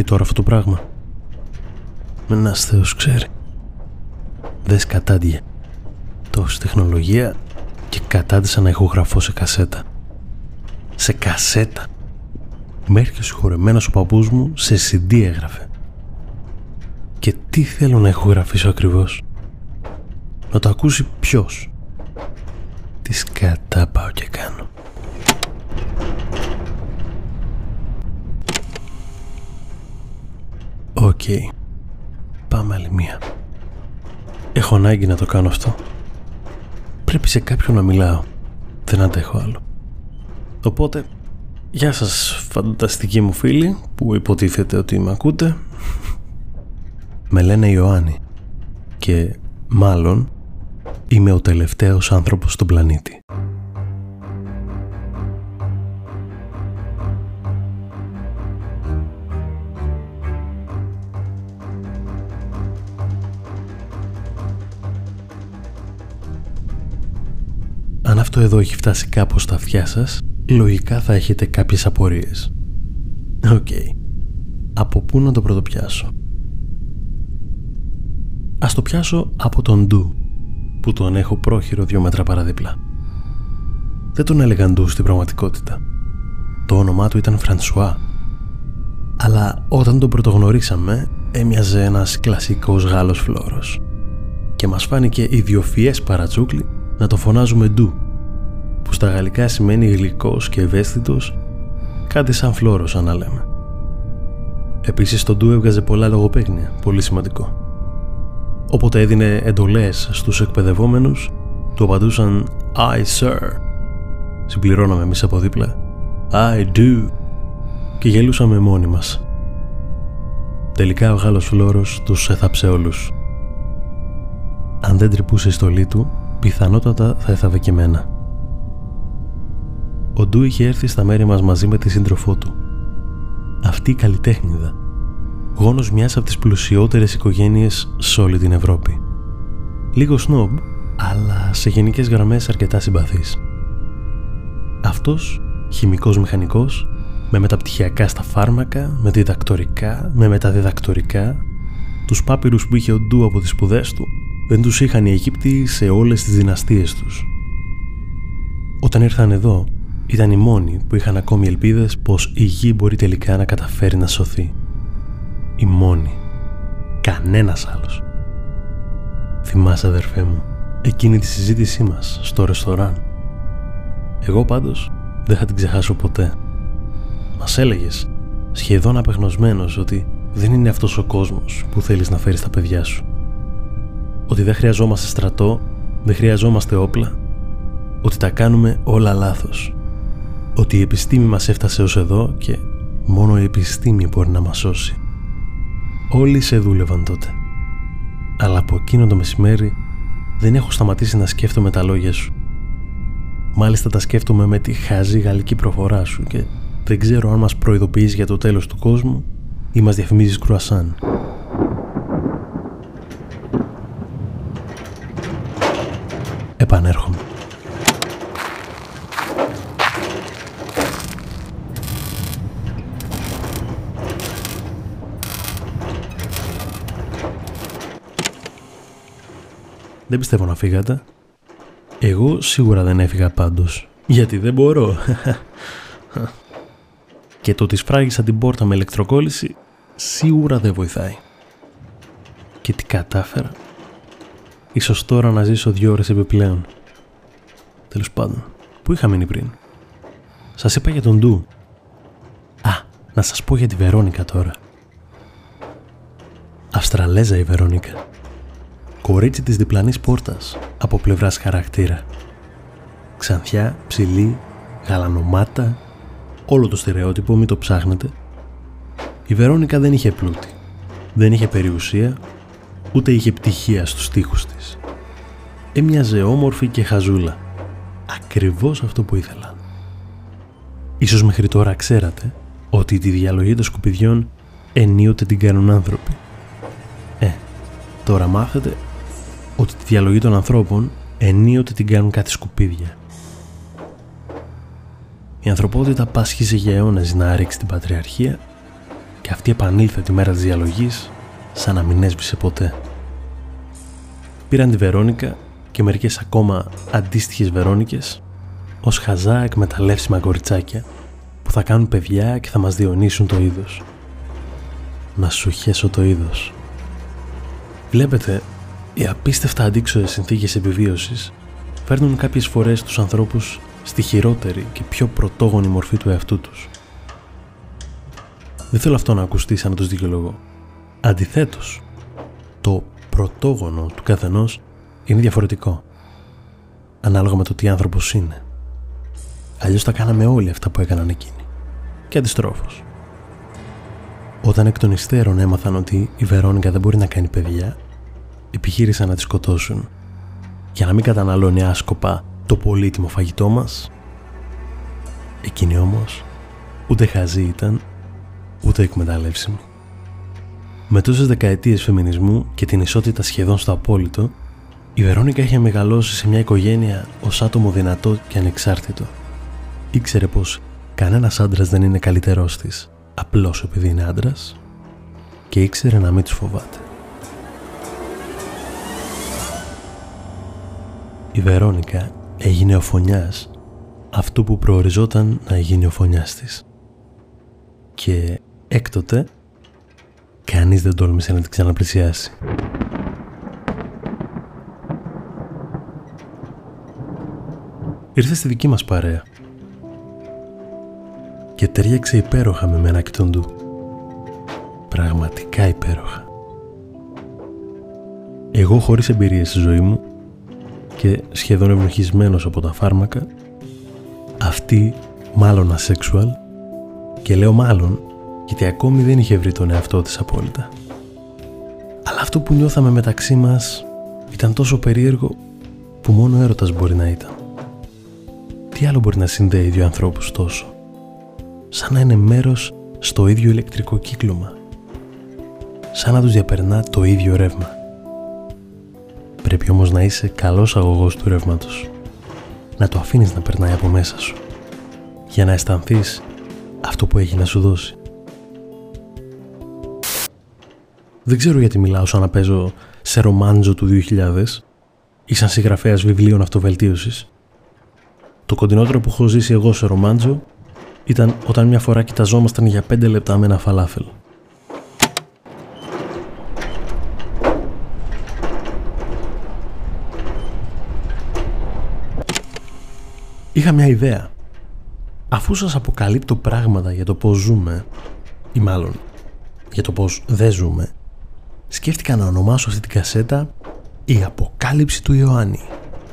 τώρα αυτό το πράγμα? Ένας Θεός ξέρει. Δες κατάντια. Τόση τεχνολογία και κατάντησα να ηχογραφώ σε κασέτα. Σε κασέτα. Μέχρι και ο συγχωρεμένος ο παππούς μου σε CD έγραφε. Και τι θέλω να ηχογραφήσω ακριβώς? Να το ακούσει ποιος? Τι σκατά πάω και κάνω. Οκ. Πάμε άλλη μία. Έχω ανάγκη να το κάνω αυτό. Πρέπει σε κάποιον να μιλάω. Δεν αντέχω άλλο. Οπότε, γεια σας φανταστικοί μου φίλοι που υποτίθεται ότι με ακούτε. Με λένε Ιωάννη και μάλλον είμαι ο τελευταίος άνθρωπος στον πλανήτη. Αν αυτό εδώ έχει φτάσει κάπως στα αυτιά σας, λογικά θα έχετε κάποιες απορίες. Οκ. Από πού να το πρωτοπιάσω? Ας το πιάσω από τον Ντου, που τον έχω πρόχειρο 2 μέτρα παραδίπλα. Δεν τον έλεγαν Ντου στην πραγματικότητα. Το όνομά του ήταν Φρανσουά. Αλλά όταν τον πρωτογνωρίσαμε, έμοιαζε ένας κλασικός Γάλλος φλόρος. Και μας φάνηκε ιδιοφυές παρατσούκλι να το φωνάζουμε Ντου, που στα γαλλικά σημαίνει γλυκός και ευαίσθητος, κάτι σαν φλόρος αν να λέμε. Επίσης το Ντου έβγαζε πολλά λογοπαίγνια, πολύ σημαντικό. Όποτε έδινε εντολές στους εκπαιδευόμενους, του απαντούσαν I sir. Συμπληρώναμε εμείς από δίπλα I do και γελούσαμε μόνοι μας. Τελικά ο Γάλλος φλόρος τους έθαψε όλους. Αν δεν τρυπούσε η στολή του, πιθανότατα θα έθαβε και εμένα. Ο Ντου είχε έρθει στα μέρη μας μαζί με τη σύντροφό του. Αυτή η καλλιτέχνηδα, γόνος μιας από τις πλουσιότερες οικογένειες σε όλη την Ευρώπη. Λίγο σνόμπ, αλλά σε γενικές γραμμές αρκετά συμπαθής. Αυτός, χημικός μηχανικός, με μεταπτυχιακά στα φάρμακα, με διδακτορικά, με μεταδιδακτορικά, τους πάπυρους που είχε ο Ντου από τις σπουδές του, δεν τους είχαν οι Αιγύπτιοι σε όλες τις δυναστείες τους. Όταν ήρθαν εδώ, ήταν οι μόνοι που είχαν ακόμη ελπίδες πως η γη μπορεί τελικά να καταφέρει να σωθεί. Οι μόνοι. Κανένας άλλος. Θυμάσαι, αδερφέ μου, εκείνη τη συζήτησή μας στο ρεστοράν? Εγώ πάντως δεν θα την ξεχάσω ποτέ. Μας έλεγες, σχεδόν απεγνωσμένος, ότι δεν είναι αυτός ο κόσμος που θέλεις να φέρεις τα παιδιά σου. Ότι δεν χρειαζόμαστε στρατό, δεν χρειαζόμαστε όπλα, ότι τα κάνουμε όλα λάθος. Ότι η επιστήμη μας έφτασε ως εδώ και μόνο η επιστήμη μπορεί να μας σώσει. Όλοι σε δούλευαν τότε. Αλλά από εκείνο το μεσημέρι δεν έχω σταματήσει να σκέφτομαι τα λόγια σου. Μάλιστα τα σκέφτομαι με τη χαζή γαλλική προφορά σου και δεν ξέρω αν μας προειδοποιείς για το τέλος του κόσμου ή μας διαφημίζεις κρουασάν. Επανέρχομαι. Δεν πιστεύω να φύγατε. Εγώ σίγουρα δεν έφυγα πάντως. Γιατί δεν μπορώ. Και το ότι σφράγισα την πόρτα με ηλεκτροκόλληση σίγουρα δεν βοηθάει. Και τι κατάφερα? Ίσως τώρα να ζήσω 2 ώρες επιπλέον. Τέλος πάντων, πού είχα μείνει πριν? Σας είπα για τον Ντου. Α, να σας πω για τη Βερόνικα τώρα. Αυστραλέζα η Βερόνικα. Κορίτσι της διπλανής πόρτας, από πλευράς χαρακτήρα. Ξανθιά, ψηλή, γαλανομάτα, όλο το στερεότυπο, μην το ψάχνετε. Η Βερόνικα δεν είχε πλούτη, δεν είχε περιουσία, ούτε είχε πτυχία στους στίχους της. Έμοιαζε όμορφη και χαζούλα. Ακριβώς αυτό που ήθελα. Ίσως μέχρι τώρα ξέρατε ότι τη διαλογή των σκουπιδιών ενίοτε την κάνουν άνθρωποι. Τώρα μάθετε ότι τη διαλογή των ανθρώπων ενίοτε την κάνουν κάτι σκουπίδια. Η ανθρωπότητα πάσχιζε για αιώνες να ρίξει την πατριαρχία και και αυτή επανήλθε τη μέρα της διαλογής σαν να μην έσβησε ποτέ. Πήραν τη Βερόνικα και μερικές ακόμα αντίστοιχες Βερόνικες ως χαζά εκμεταλλεύσιμα κοριτσάκια που θα κάνουν παιδιά και θα μας διονύσουν το είδος. Να σου χέσω το είδος. Βλέπετε, οι απίστευτα αντίξωες συνθήκες επιβίωσης φέρνουν κάποιες φορές τους ανθρώπους στη χειρότερη και πιο πρωτόγονη μορφή του εαυτού τους. Δεν θέλω αυτό να ακουστεί σαν να τους δικαιολογώ. Αντιθέτως, το πρωτόγονο του καθενός είναι διαφορετικό, ανάλογα με το τι άνθρωπος είναι. Αλλιώς τα κάναμε όλοι αυτά που έκαναν εκείνοι. Και αντιστρόφως. Όταν εκ των υστέρων έμαθαν ότι η Βερόνικα δεν μπορεί να κάνει παιδιά, επιχείρησαν να τη σκοτώσουν για να μην καταναλώνει άσκοπα το πολύτιμο φαγητό μας. Εκείνη όμως ούτε χαζή ήταν, ούτε εκμεταλλεύσιμη. Με τόσες δεκαετίες φεμινισμού και την ισότητα σχεδόν στο απόλυτο, η Βερόνικα είχε μεγαλώσει σε μια οικογένεια ως άτομο δυνατό και ανεξάρτητο. Ήξερε πως κανένας άντρας δεν είναι καλύτερός της απλώς επειδή είναι άντρας και ήξερε να μην τους φοβάται. Η Βερόνικα έγινε ο φωνιάς αυτού που προοριζόταν να γίνει ο φωνιάς της. Και έκτοτε κανείς δεν τόλμησε να την ξαναπλησιάσει. Ήρθε στη δική μας παρέα και ταιριάξε υπέροχα με μένα και τον Ντου. Πραγματικά υπέροχα. Εγώ χωρίς εμπειρίες στη ζωή μου και σχεδόν ευνοχισμένος από τα φάρμακα, αυτή μάλλον asexual, και λέω μάλλον γιατί ακόμη δεν είχε βρει τον εαυτό της απόλυτα. Αλλά αυτό που νιώθαμε μεταξύ μας ήταν τόσο περίεργο που μόνο έρωτας μπορεί να ήταν. Τι άλλο μπορεί να συνδέει δύο ανθρώπους τόσο? Σαν να είναι μέρος στο ίδιο ηλεκτρικό κύκλωμα. Σαν να τους διαπερνά το ίδιο ρεύμα. Πρέπει όμως να είσαι καλός αγωγός του ρεύματος. Να το αφήνεις να περνάει από μέσα σου. Για να αισθανθείς αυτό που έχει να σου δώσει. Δεν ξέρω γιατί μιλάω σαν να παίζω σε ρομάντζο του 2000 ή σαν συγγραφέας βιβλίων αυτοβελτίωσης. Το κοντινότερο που έχω ζήσει εγώ σε ρομάντζο ήταν όταν μια φορά κοιταζόμασταν για 5 λεπτά με ένα φαλάφελ. Είχα μια ιδέα. Αφού σας αποκαλύπτω πράγματα για το πώς ζούμε, ή μάλλον για το πώς δεν ζούμε, σκέφτηκα να ονομάσω αυτή την κασέτα «Η Αποκάλυψη του Ιωάννη».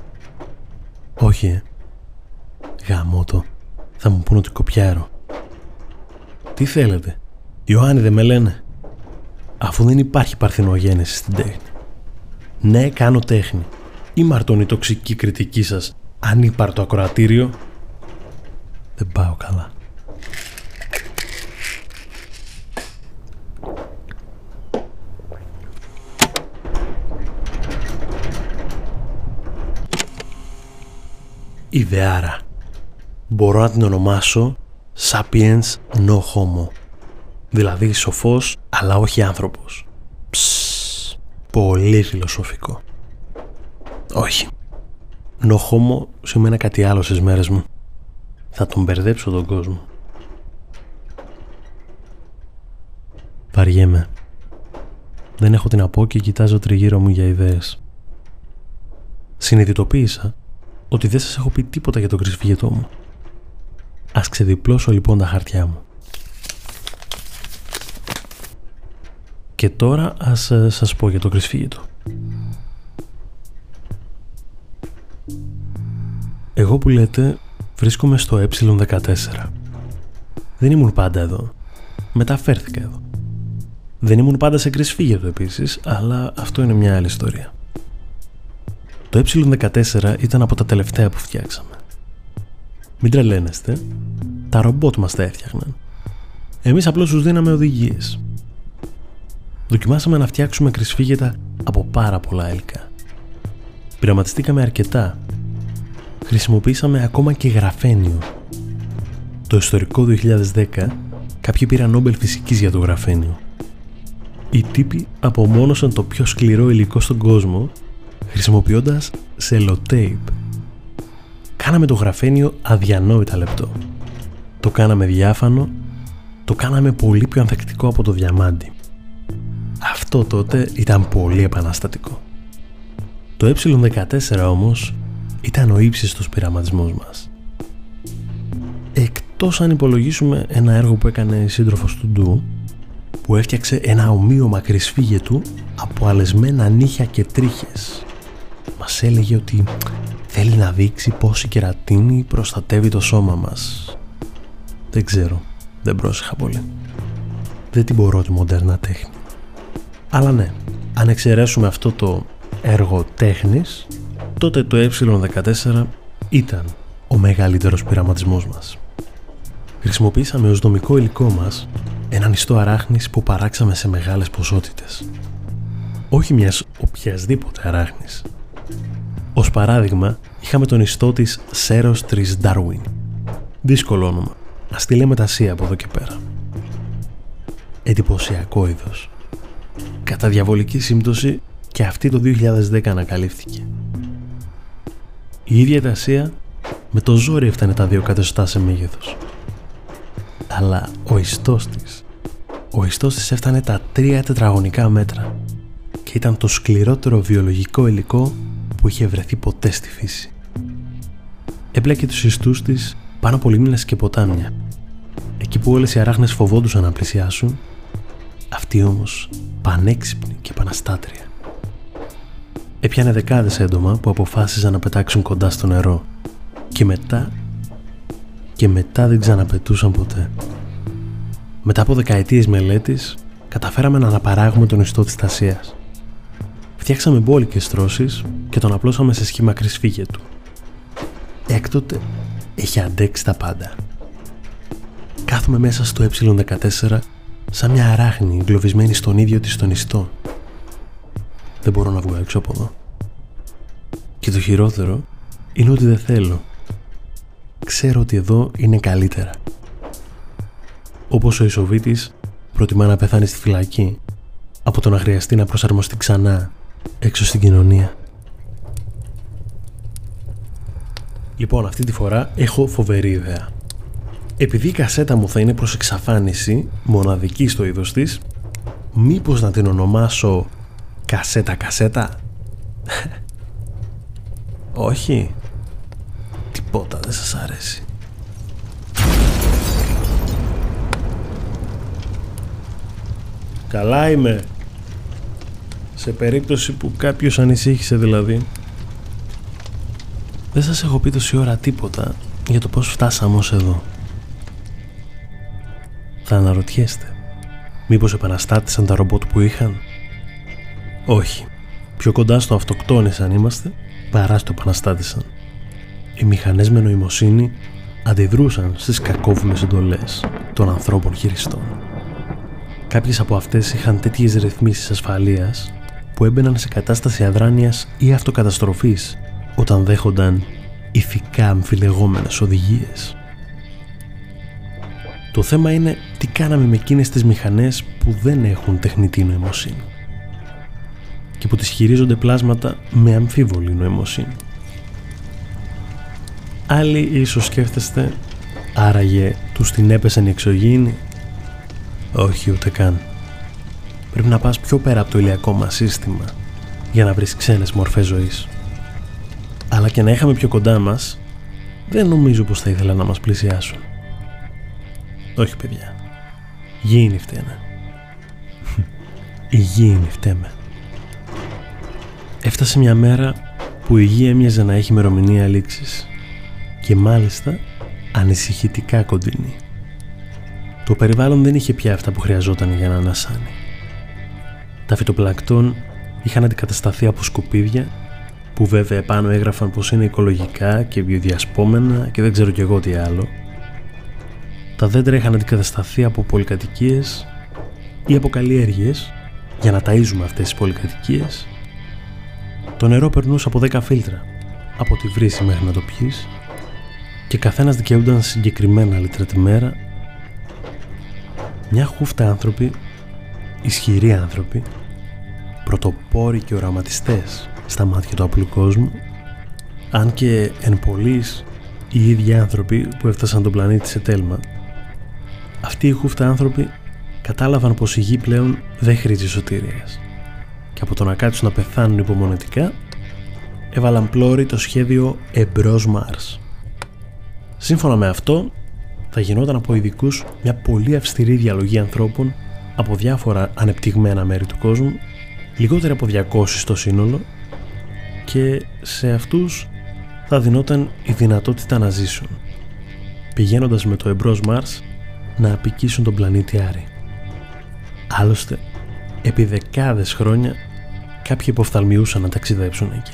Όχι, γαμώτο, θα μου πούν ότι κοπιάρω. Τι θέλετε, Ιωάννη δεν με λένε? Αφού δεν υπάρχει παρθενογένεση στην τέχνη. Ναι, κάνω τέχνη. Ή μαρτώνει η τοξική κριτική σας ανύπαρτο ακροατήριο? Δεν πάω καλά. Ιδεάρα. Μπορώ να την ονομάσω Sapiens no homo. Δηλαδή σοφός αλλά όχι άνθρωπος. Πολύ φιλοσοφικό. Όχι. No homo σημαίνει κάτι άλλο στις μέρες μου. Θα τον μπερδέψω τον κόσμο. Βαριέμαι. Δεν έχω τι να πω και κοιτάζω τριγύρω μου για ιδέες. Συνειδητοποίησα ότι δεν σας έχω πει τίποτα για τον κρυσφύγετό μου. Ας ξεδιπλώσω λοιπόν τα χαρτιά μου. Και τώρα ας σας πω για το κρυσφύγετο. Εγώ που λέτε βρίσκομαι στο ε14. Δεν ήμουν πάντα εδώ. Μεταφέρθηκα εδώ. Δεν ήμουν πάντα σε κρυσφύγετο επίσης, αλλά αυτό είναι μια άλλη ιστορία. Το ε14 ήταν από τα τελευταία που φτιάξαμε. Μην τρελαίνεστε, τα ρομπότ μας τα έφτιαχναν. Εμείς απλώς τους δίναμε οδηγίες. Δοκιμάσαμε να φτιάξουμε κρυσφύγετα από πάρα πολλά υλικά. Πειραματιστήκαμε αρκετά. Χρησιμοποίησαμε ακόμα και γραφένιο. Το ιστορικό 2010 κάποιοι πήραν Νόμπελ φυσικής για το γραφένιο. Οι τύποι απομόνωσαν το πιο σκληρό υλικό στον κόσμο χρησιμοποιώντας σελοτέιπ. Κάναμε το γραφένιο αδιανόητα λεπτό. Το κάναμε διάφανο, το κάναμε πολύ πιο ανθεκτικό από το διαμάντι. Αυτό τότε ήταν πολύ επαναστατικό. Το ε14 όμως ήταν ο ύψιστος πειραματισμός μας. Εκτός αν υπολογίσουμε ένα έργο που έκανε η σύντροφος του Ντου, που έφτιαξε ένα ομοίωμα κρυσφύγετου από αλεσμένα νύχια και τρίχες. Μας έλεγε ότι θέλει να δείξει πως η κερατίνη προστατεύει το σώμα μας. Δεν ξέρω, δεν πρόσεχα πολύ. Δεν την μπορώ τη μοντέρνα τέχνη. Αλλά ναι, αν εξαιρέσουμε αυτό το έργο τέχνης, τότε το ε14 ήταν ο μεγαλύτερος πειραματισμός μας. Χρησιμοποίησαμε ως δομικό υλικό μας έναν ιστό αράχνης που παράξαμε σε μεγάλες ποσότητες. Όχι μιας οποιασδήποτε αράχνης. Ως παράδειγμα, είχαμε τον ιστό της Ceros Tris Darwin. Δύσκολο όνομα. Ας τη λέμε τα C από εδώ και πέρα. Εντυπωσιακό είδος. Κατά διαβολική σύμπτωση και αυτή το 2010 ανακαλύφθηκε. Η ίδια τα Ασία με το ζόρι έφτανε τα 2 εκατοστά σε μέγεθος. Αλλά ο ιστός της έφτανε τα 3 τετραγωνικά μέτρα και ήταν το σκληρότερο βιολογικό υλικό που είχε βρεθεί ποτέ στη φύση. Έπλεκε τους ιστούς της πάνω από λίμνες και ποτάμια. Εκεί που όλες οι αράχνες φοβόντουσαν να πλησιάσουν, αυτή όμως πανέξυπνη και επαναστάτρια. Έπιανε δεκάδες έντομα που αποφάσιζαν να πετάξουν κοντά στο νερό και μετά δεν ξαναπετούσαν ποτέ. Μετά από δεκαετίες μελέτης, καταφέραμε να αναπαράγουμε τον ιστό της Τασίας. Φτιάξαμε μπόλικες στρώσεις και τον απλώσαμε σε σχήμα κρυσφύγετου. Έκτοτε έχει αντέξει τα πάντα. Κάθομαι μέσα στο ε14 σαν μια αράχνη εγκλωβισμένη στον ίδιο της τον ιστό. Δεν μπορώ να βγω έξω από εδώ. Και το χειρότερο είναι ότι δεν θέλω. Ξέρω ότι εδώ είναι καλύτερα. Όπως ο Ισοβίτης προτιμά να πεθάνει στη φυλακή από το να χρειαστεί να προσαρμοστεί ξανά έξω στην κοινωνία. Λοιπόν, αυτή τη φορά έχω φοβερή ιδέα. Επειδή η κασέτα μου θα είναι προς εξαφάνιση, μοναδική στο είδος της, μήπως να την ονομάσω κασέτα? Όχι. Τίποτα δεν σας αρέσει. Καλά είμαι. Σε περίπτωση που κάποιος ανησύχησε δηλαδή. Δεν σας έχω πει τόση ώρα τίποτα για το πώς φτάσαμε ως εδώ. Θα αναρωτιέστε, μήπως επαναστάτησαν τα ρομπότ που είχαν? Όχι. Πιο κοντά στο αυτοκτόνησαν είμαστε παρά στο επαναστάτησαν. Οι μηχανές με νοημοσύνη αντιδρούσαν στις κακόβουλες εντολές των ανθρώπων χειριστών. Κάποιες από αυτές είχαν τέτοιες ρυθμίσεις ασφαλείας που έμπαιναν σε κατάσταση αδράνειας ή αυτοκαταστροφής όταν δέχονταν ηθικά αμφιλεγόμενες οδηγίες. Το θέμα είναι τι κάναμε με εκείνες τις μηχανές που δεν έχουν τεχνητή νοημοσύνη και που τις χειρίζονται πλάσματα με αμφίβολη νοημοσύνη. Άλλοι ίσως σκέφτεστε, άραγε τους την έπεσαν οι εξωγήινοι? Όχι, ούτε καν. Πρέπει να πας πιο πέρα από το ηλιακό μας σύστημα για να βρεις ξένες μορφές ζωής. Αλλά και να είχαμε πιο κοντά μας, δεν νομίζω πως θα ήθελα να μας πλησιάσουν. Όχι, παιδιά. Γήινοι φταίνε. Η γήινοι φταίμε. Έφτασε μια μέρα που η γη έμοιαζε να έχει ημερομηνία λήξης και μάλιστα ανησυχητικά κοντινή. Το περιβάλλον δεν είχε πια αυτά που χρειαζόταν για να ανασάνει. Τα φυτοπλανκτόν είχαν αντικατασταθεί από σκουπίδια που βέβαια επάνω έγραφαν πως είναι οικολογικά και βιοδιασπόμενα και δεν ξέρω κι εγώ τι άλλο. Τα δέντρα είχαν αντικατασταθεί από πολυκατοικίες ή από καλλιέργειες για να ταΐζουμε αυτές τις πολυκατοικίες. Το νερό περνούσε από 10 φίλτρα από τη βρύση μέχρι να το πιείς και καθένας δικαιούνταν συγκεκριμένα λίτρα τη μέρα Μια χούφτα άνθρωποι, ισχυροί άνθρωποι, πρωτοπόροι και οραματιστές στα μάτια του απλού κόσμου, αν και εν πολλοίς οι ίδιοι άνθρωποι που έφτασαν τον πλανήτη σε τέλμα. Αυτοί οι χούφτα άνθρωποι κατάλαβαν πως η γη πλέον δεν χρήζει σωτηρίας και από το να κάτσουν να πεθάνουν υπομονετικά έβαλαν πλώρη το σχέδιο Εμπρός Μάρς. Σύμφωνα με αυτό θα γινόταν από ειδικούς μια πολύ αυστηρή διαλογή ανθρώπων από διάφορα ανεπτυγμένα μέρη του κόσμου, λιγότερο από 200 στο σύνολο, και σε αυτούς θα δινόταν η δυνατότητα να ζήσουν, πηγαίνοντας με το Εμπρός Μάρς να απικήσουν τον πλανήτη Άρη. Άλλωστε, επί δεκάδες χρόνια κάποιοι υποφθαλμιούσαν να ταξιδέψουν εκεί.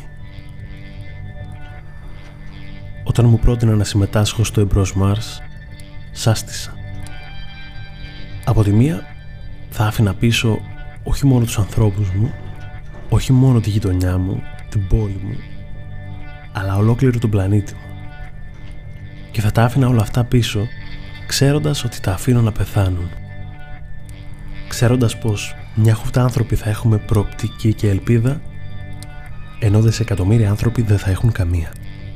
Όταν μου πρότειναν να συμμετάσχω στο Εμπρός Μάρς, σάστησα. Από τη μία θα άφηνα πίσω όχι μόνο τους ανθρώπους μου, όχι μόνο τη γειτονιά μου, την πόλη μου, αλλά ολόκληρο τον πλανήτη μου. Και θα τα άφηνα όλα αυτά πίσω, ξέροντας ότι τα αφήνω να πεθάνουν. Ξέροντας πως μια χούφτα άνθρωποι θα έχουμε προοπτική και ελπίδα, ενώ δισεκατομμύρια άνθρωποι δεν θα έχουν καμία.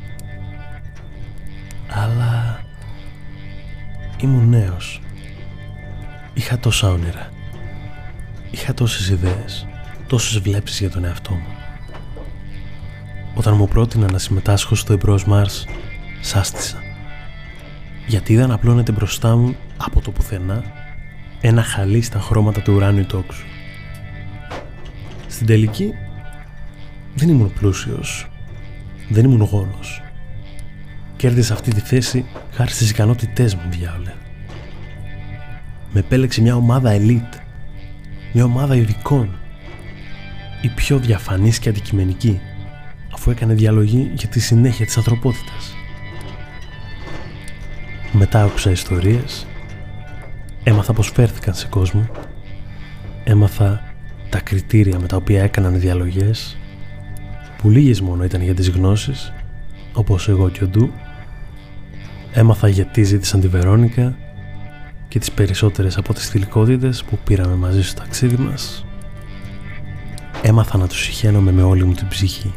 Αλλά ήμουν νέος. Είχα τόσα όνειρα. Είχα τόσες ιδέες, τόσες βλέψεις για τον εαυτό μου. Όταν μου πρότεινα να συμμετάσχω στο Εμπρός Μάρς, σάστησα. Γιατί είδα να απλώνεται μπροστά μου από το πουθενά ένα χαλί στα χρώματα του ουράνιου τόξου. Στην τελική δεν ήμουν πλούσιος, δεν ήμουν γόνος. Κέρδισα αυτή τη θέση χάρη στις ικανότητές μου, διάολε. Με επέλεξε μια ομάδα elite, μια ομάδα ειδικών, η πιο διαφανής και αντικειμενική, αφού έκανε διαλογή για τη συνέχεια της ανθρωπότητας. Μετά άκουσα ιστορίες, έμαθα πως φέρθηκαν σε κόσμο, έμαθα τα κριτήρια με τα οποία έκαναν οι διαλογές, που λίγες μόνο ήταν για τις γνώσεις, όπως εγώ και ο Ντου. Έμαθα γιατί ζήτησαν τη Βερόνικα και τις περισσότερες από τις θηλυκότητες που πήραμε μαζί στο ταξίδι μας. Έμαθα να τους συχαίνομαι με όλη μου την ψυχή.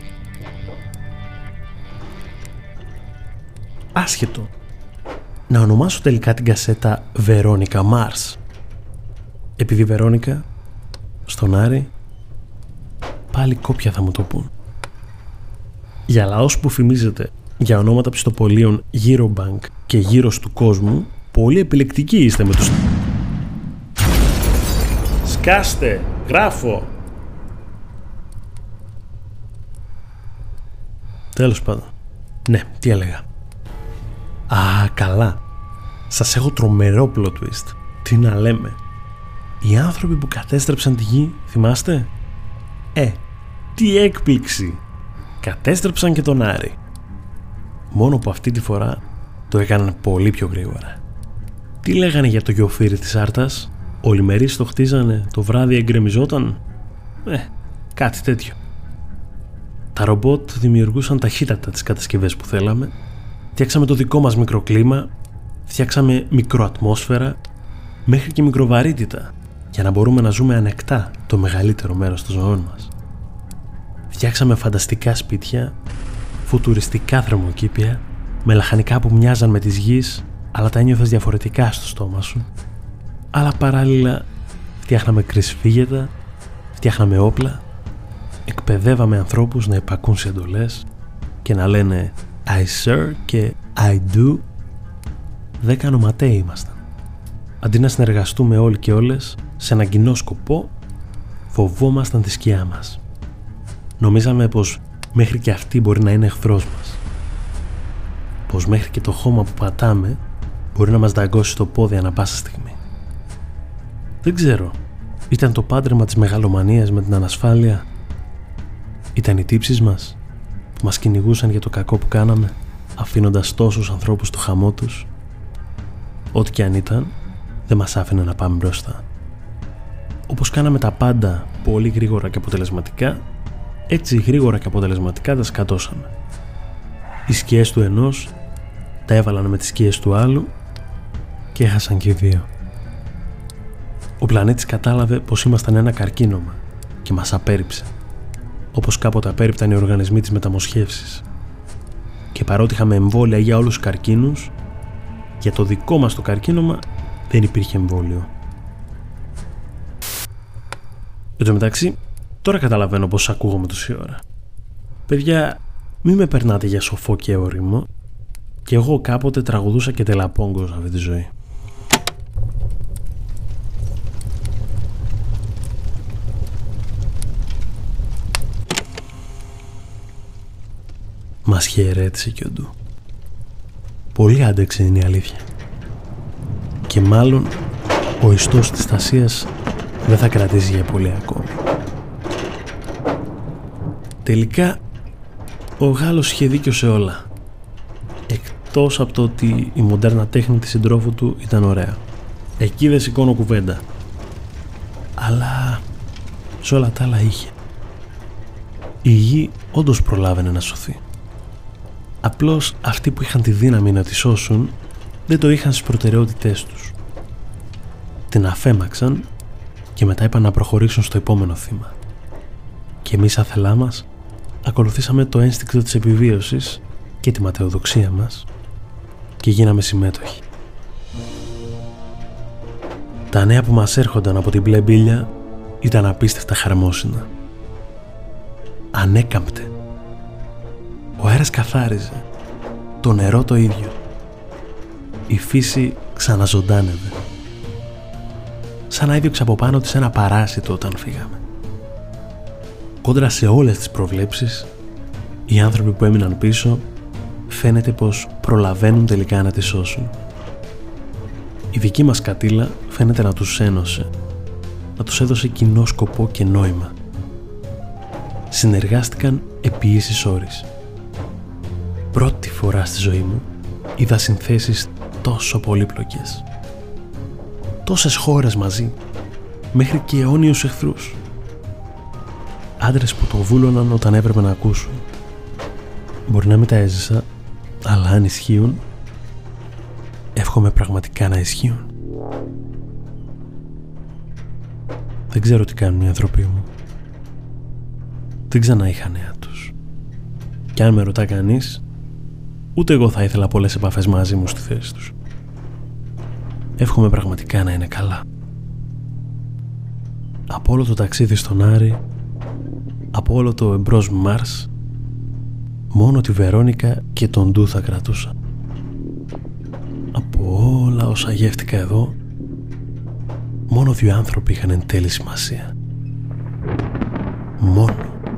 Άσχετο να ονομάσω τελικά την κασέτα Βερόνικα Μάρς, επειδή Βερόνικα στον Άρη πάλι κόπια θα μου το πούν. Για λαός που φημίζεται για ονόματα πιστοπολίων Eurobank και γύρος του κόσμου, πολύ επιλεκτικοί είστε με τους... Σκάστε! Γράφω! Τέλος πάντων. Ναι, τι έλεγα. Α, καλά. Σας έχω τρομερό plot twist. Τι να λέμε. Οι άνθρωποι που κατέστρεψαν τη γη, θυμάστε? Τι έκπληξη. Κατέστρεψαν και τον Άρη. Μόνο που αυτή τη φορά το έκαναν πολύ πιο γρήγορα. Τι λέγανε για το γεωφύρι της Άρτας? Όλοι μερίς το χτίζανε, το βράδυ εγκρεμιζόταν? Κάτι τέτοιο. Τα ρομπότ δημιουργούσαν ταχύτατα τις κατασκευές που θέλαμε, φτιάξαμε το δικό μας μικροκλίμα, φτιάξαμε μικροατμόσφαιρα, μέχρι και μικροβαρύτητα, για να μπορούμε να ζούμε ανεκτά το μεγαλύτερο μέρος των ζωών μας. Φτιάξαμε φανταστικά σπίτια, φουτουριστικά θερμοκήπια, με λαχανικά που μοιάζαν με τις γης, αλλά τα ένιωθες διαφορετικά στο στόμα σου. Αλλά παράλληλα φτιάχναμε κρυσφύγετα, φτιάχναμε όπλα, εκπαιδεύαμε ανθρώπους να υπακούν σε εντολές και να λένε I sir και I do. 10 ονοματέοι ήμασταν. Αντί να συνεργαστούμε όλοι και όλες σε έναν κοινό σκοπό, φοβόμασταν τη σκιά μας. Νομίζαμε πως μέχρι και αυτή μπορεί να είναι εχθρός μας. Πως μέχρι και το χώμα που πατάμε μπορεί να μας δαγκώσει το πόδι ανά πάσα στιγμή. Δεν ξέρω. Ήταν το πάντρεμα της μεγαλομανίας με την ανασφάλεια? Ήταν οι τύψεις μας που μας κυνηγούσαν για το κακό που κάναμε, αφήνοντας τόσους ανθρώπους στο χαμό τους? Ό,τι και αν ήταν, δεν μας άφηνε να πάμε μπροστά. Όπως κάναμε τα πάντα πολύ γρήγορα και αποτελεσματικά, έτσι γρήγορα και αποτελεσματικά τα σκατώσαμε. Οι σκιές του ενός τα έβαλαν με τις σκιές του άλλου και έχασαν και οι δύο. ο πλανήτης κατάλαβε πως ήμασταν ένα καρκίνωμα και μας απέρριψε, όπως κάποτε απέρριπταν οι οργανισμοί της μεταμοσχεύσης. Και παρότι είχαμε εμβόλια για όλους τους καρκίνους, για το δικό μας το καρκίνωμα δεν υπήρχε εμβόλιο. Εν τω μεταξύ, τώρα καταλαβαίνω πως ακούγομαι τόση ώρα. Παιδιά, μη με περνάτε για σοφό και όριμο, και εγώ κάποτε τραγουδούσα και τελαπόγκο σε αυτή τη ζωή. Μας χαιρέτησε και ο Ντου. Πολύ άντεξε είναι η αλήθεια. Και μάλλον ο ιστός της Στασίας δεν θα κρατήσει για πολύ ακόμη. Τελικά ο Γάλλος είχε δίκιο σε όλα, εκτός από το ότι η μοντέρνα τέχνη της συντρόφου του ήταν ωραία. Εκεί δεν σηκώνω κουβέντα. Αλλά σε όλα τα άλλα είχε. Η γη όντως προλάβαινε να σωθεί. Απλώς αυτοί που είχαν τη δύναμη να τη σώσουν δεν το είχαν στις προτεραιότητές τους. Την αφέμαξαν και μετά είπαν να προχωρήσουν στο επόμενο θύμα. Και εμείς άθελά μας ακολουθήσαμε το ένστικτο της επιβίωσης και τη ματαιοδοξία μας και γίναμε συμμέτοχοι. Τα νέα που μας έρχονταν από την μπλε μπίλια ήταν απίστευτα χαρμόσυνα. Ανέκαμπτε. Ο αέρας καθάριζε. Το νερό το ίδιο. Η φύση ξαναζωντάνευε. Σαν να έδιωξε από πάνω της ένα παράσιτο όταν φύγαμε. Κόντρα σε όλες τις προβλέψεις, οι άνθρωποι που έμειναν πίσω φαίνεται πως προλαβαίνουν τελικά να τη σώσουν. Η δική μας κατήλα φαίνεται να τους ένωσε, να τους έδωσε κοινό σκοπό και νόημα. Συνεργάστηκαν επί ίσης ώρης. Πρώτη φορά στη ζωή μου είδα συνθέσεις τόσο πολύπλοκες. Τόσες χώρες μαζί, μέχρι και αιώνιους εχθρούς. Άντρες που το βούλωναν όταν έπρεπε να ακούσουν. Μπορεί να μην τα έζησα, αλλά αν ισχύουν, εύχομαι πραγματικά να ισχύουν. Δεν ξέρω τι κάνουν οι άνθρωποι μου. Δεν ξανά είχα νέα τους. Κι αν με ρωτά κανείς, ούτε εγώ θα ήθελα πολλές επαφές μαζί μου στη θέση τους. Εύχομαι πραγματικά να είναι καλά. Από όλο το ταξίδι στον Άρη, από όλο το εμπρός Μάρς, μόνο τη Βερόνικα και τον Ντου θα κρατούσα. Από όλα όσα γεύτηκα εδώ, μόνο 2 άνθρωποι είχαν εν τέλει σημασία. Μόνο.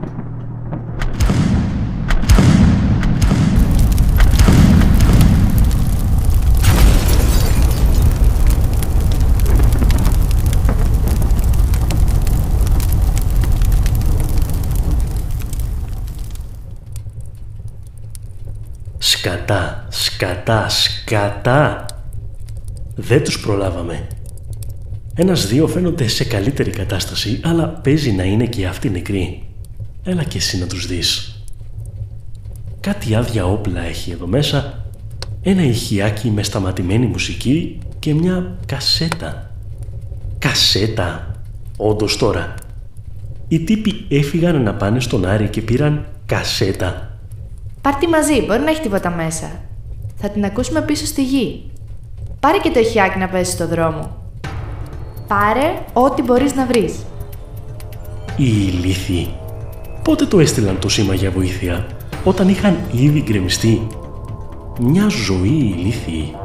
Σκατά, σκατά, σκατά. Δεν τους προλάβαμε. 1-2 φαίνονται σε καλύτερη κατάσταση, αλλά παίζει να είναι και αυτοί νεκροί. Έλα και εσύ να τους δεις. Κάτι άδεια όπλα έχει εδώ μέσα, ένα ηχιάκι με σταματημένη μουσική και μια κασέτα. Κασέτα, όντως τώρα. Οι τύποι έφυγαν να πάνε στον Άρη και πήραν κασέτα. Πάρ' τη μαζί, μπορεί να έχει τίποτα μέσα. Θα την ακούσουμε πίσω στη γη. Πάρε και το ηχιάκι να πέσει στο δρόμο. Πάρε ό,τι μπορείς να βρεις. Οι ηλίθιοι. Πότε το έστειλαν το σήμα για βοήθεια? Όταν είχαν ήδη γκρεμιστεί. Μια ζωή ηλίθιοι.